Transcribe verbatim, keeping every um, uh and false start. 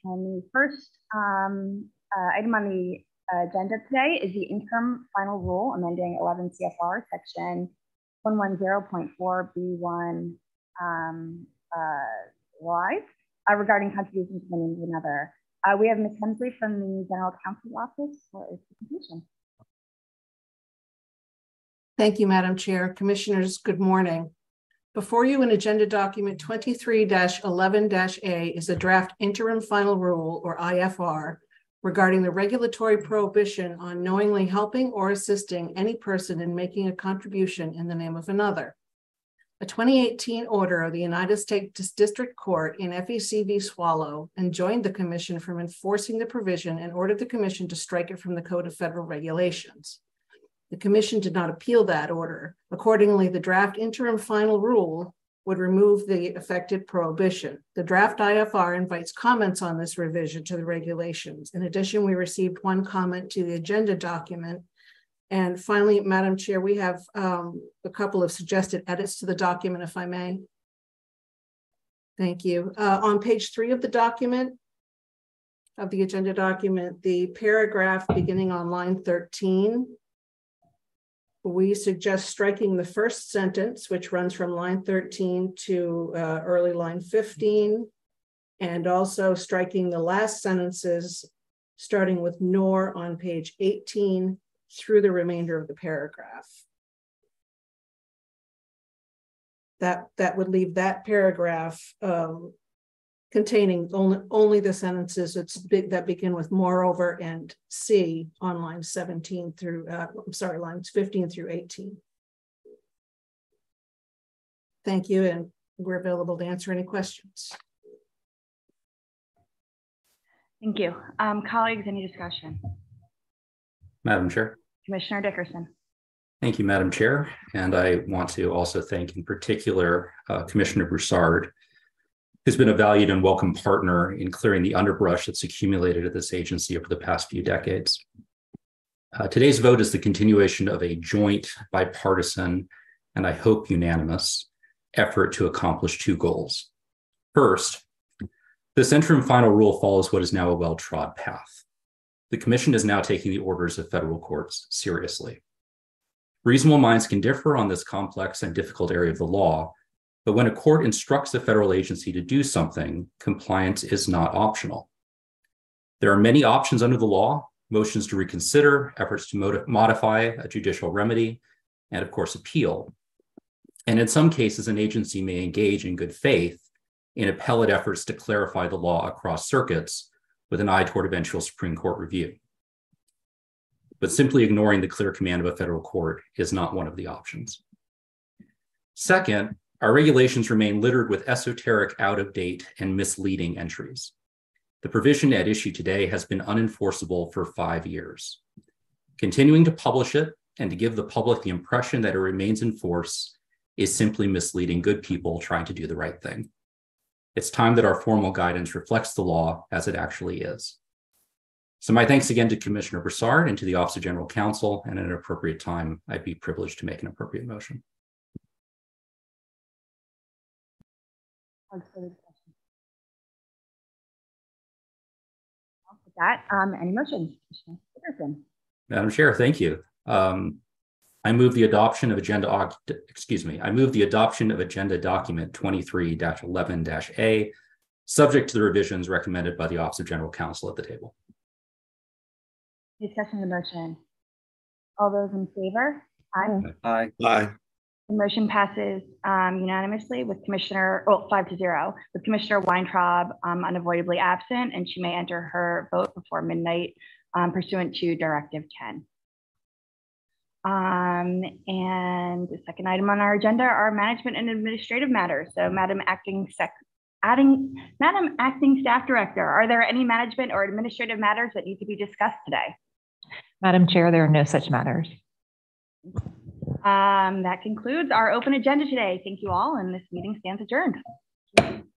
And the first um, uh, item on the agenda today is the interim final rule amending eleven C F R section one ten point four B one um, uh, live uh, regarding contributions to one to another. Uh, we have Miz Hemsley from the General Counsel's Office for its presentation. Thank you, Madam Chair. Commissioners, good morning. Before you in Agenda Document twenty-three dash eleven dash A is a draft interim final rule, or I F R, regarding the regulatory prohibition on knowingly helping or assisting any person in making a contribution in the name of another. A twenty eighteen order of the United States District Court in F E C v. Swallow enjoined the Commission from enforcing the provision and ordered the Commission to strike it from the Code of Federal Regulations. The Commission did not appeal that order. Accordingly, the draft interim final rule would remove the affected prohibition. The draft I F R invites comments on this revision to the regulations. In addition, we received one comment to the agenda document. And finally, Madam Chair, we have um, a couple of suggested edits to the document, if I may. Thank you. Uh, on page three of the document, of the agenda document, the paragraph beginning on line thirteen, we suggest striking the first sentence, which runs from line thirteen to uh, early line fifteen, and also striking the last sentences, starting with nor on page eighteen through the remainder of the paragraph. That, that would leave that paragraph um, containing only, only the sentences that's big, that begin with moreover and C on line seventeen through, uh, I'm sorry, lines fifteen through eighteen. Thank you, and we're available to answer any questions. Thank you. Um, colleagues, any discussion? Madam Chair. Commissioner Dickerson. Thank you, Madam Chair. And I want to also thank in particular uh, Commissioner Broussard, who's been a valued and welcome partner in clearing the underbrush that's accumulated at this agency over the past few decades. Uh, today's vote is the continuation of a joint, bipartisan, and I hope unanimous effort to accomplish two goals. First, this interim final rule follows what is now a well-trod path. The Commission is now taking the orders of federal courts seriously. Reasonable minds can differ on this complex and difficult area of the law, but when a court instructs a federal agency to do something, compliance is not optional. There are many options under the law: motions to reconsider, efforts to mod- modify a judicial remedy, and of course, appeal. And in some cases, an agency may engage in good faith in appellate efforts to clarify the law across circuits with an eye toward eventual Supreme Court review. But simply ignoring the clear command of a federal court is not one of the options. Second, our regulations remain littered with esoteric, out-of-date, and misleading entries. The provision at issue today has been unenforceable for five years. Continuing to publish it and to give the public the impression that it remains in force is simply misleading good people trying to do the right thing. It's time that our formal guidance reflects the law as it actually is. So my thanks again to Commissioner Broussard and to the Office of General Counsel, and at an appropriate time, I'd be privileged to make an appropriate motion. With that, um, any motions? Madam Chair, thank you. Um, I move the adoption of agenda, excuse me, I move the adoption of agenda document twenty-three dash eleven dash A, subject to the revisions recommended by the Office of General Counsel at the table. Discussion of the motion. All those in favor? Aye. Aye. Aye. The motion passes um, unanimously with Commissioner, well, five to zero, with Commissioner Weintraub um, unavoidably absent, and she may enter her vote before midnight um, pursuant to Directive ten. Um, and the second item on our agenda are management and administrative matters. So, Madam Acting Sec, adding, Madam Acting Staff Director, are there any management or administrative matters that need to be discussed today? Madam Chair, there are no such matters. Um, that concludes our open agenda today. Thank you all, and this meeting stands adjourned.